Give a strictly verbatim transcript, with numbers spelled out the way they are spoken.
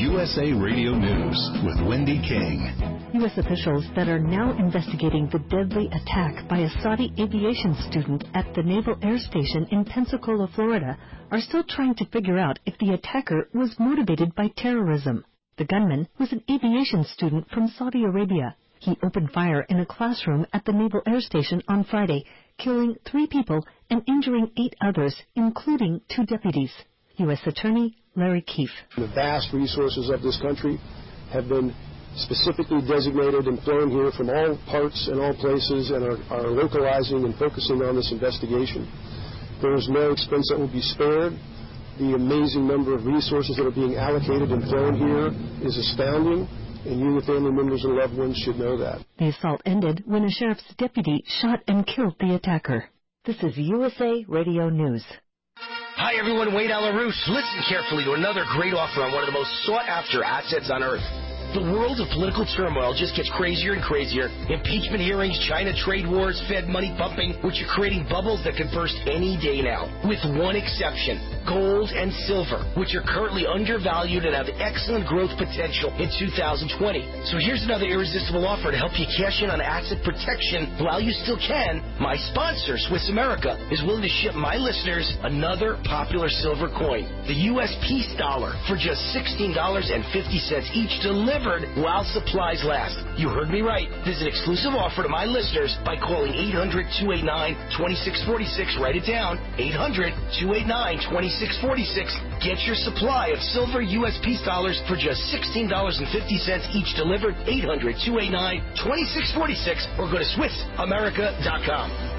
U S A Radio News with Wendy King. U S officials that are now investigating the deadly attack by a Saudi aviation student at the Naval Air Station in Pensacola, Florida, are still trying to figure out if the attacker was motivated by terrorism. The gunman was an aviation student from Saudi Arabia. He opened fire in a classroom at the Naval Air Station on Friday, killing three people and injuring eight others, including two deputies. U S Attorney Larry Keefe. The vast resources of this country have been specifically designated and flown here from all parts and all places and are, are localizing and focusing on this investigation. There is no expense that will be spared. The amazing number of resources that are being allocated and flown here is astounding, and you, the family members and loved ones, should know that. The assault ended when a sheriff's deputy shot and killed the attacker. This is U S A Radio News. Hi, everyone. Wade Alaroos. Listen carefully to another great offer on one of the most sought-after assets on earth. The world of political turmoil just gets crazier and crazier. Impeachment hearings, China trade wars, Fed money pumping, which are creating bubbles that could burst any day now. With one exception, gold and silver, which are currently undervalued and have excellent growth potential in two thousand twenty. So here's another irresistible offer to help you cash in on asset protection while you still can. My sponsor, Swiss America, is willing to ship my listeners another popular silver coin, the U S Peace Dollar, for just sixteen dollars and fifty cents each, delivered while supplies last. You heard me right. This is an exclusive offer to my listeners by calling eight hundred, two eight nine, two six four six. Write it down. eight hundred, two eight nine, two six four six. Get your supply of silver U S Peace dollars for just sixteen dollars and fifty cents each, delivered. eight hundred, two eight nine, two six four six, or go to Swiss America dot com.